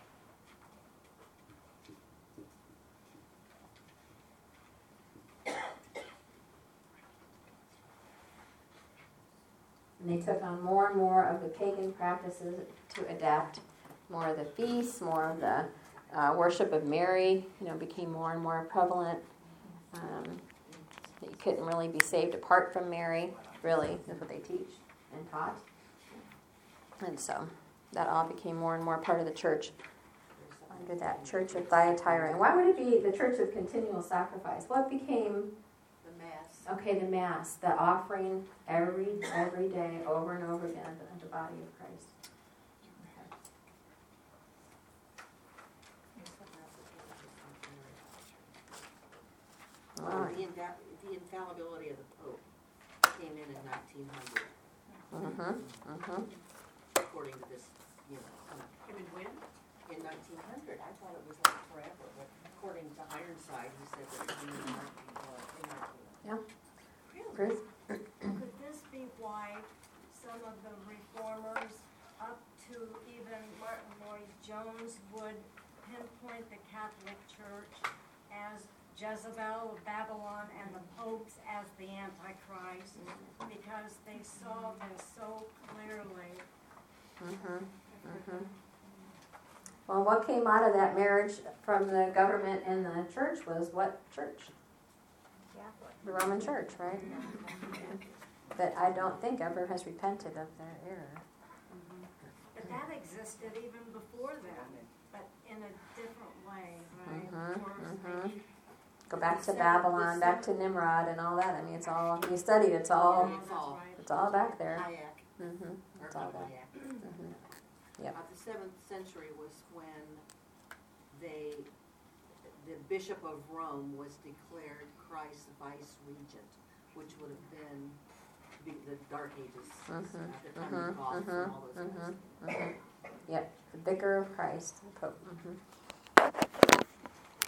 And they took on more and more of the pagan practices to adapt more of the feasts, more of the uh, worship of Mary, you know, became more and more prevalent. Um, that you couldn't really be saved apart from Mary, really, is what they teach and taught. And so that all became more and more part of the church under that Church of Thyatira. And why would it be the Church of Continual Sacrifice? What became The Mass. Okay, the Mass, the offering every every day, over and over again, of the body of Christ. Oh, Wow. the, inva- the infallibility of the Pope came in in nineteen hundred, Mm-hmm. Mm-hmm. according to this, you know, um, Came in when? in nineteen hundred. I thought it was like forever, but according to Ironside, he said that it came in nineteen, uh, in nineteen hundred. Ruth? Could this be why some of the reformers, up to even Martin Lloyd Jones, would pinpoint the Catholic Church as Jezebel of Babylon and the popes as the Antichrist, because they saw this so clearly. Mm-hmm. Mm-hmm. Well, what came out of that marriage from the government and the church was what church? The Roman Church, right? That I don't think ever has repented of their error. But that existed even before then, but in a different way, right? Mhm, Of course, mhm. maybe Go back to Seven- Babylon, the back to seven- Nimrod and all that. I mean, it's all, you studied, it's all, It's all it's all back there. Hayek, Mm-hmm. or It's all not back. Hayek. Mm-hmm. Yep. Uh, the seventh century was when they, the Bishop of Rome was declared Christ's vice regent, which would have been the, the Dark Ages, Mhm, at the time mhm, of Goths mhm, and all those guys. mhm, mhm. Yep, the Vicar of Christ, the Pope. Mm-hmm.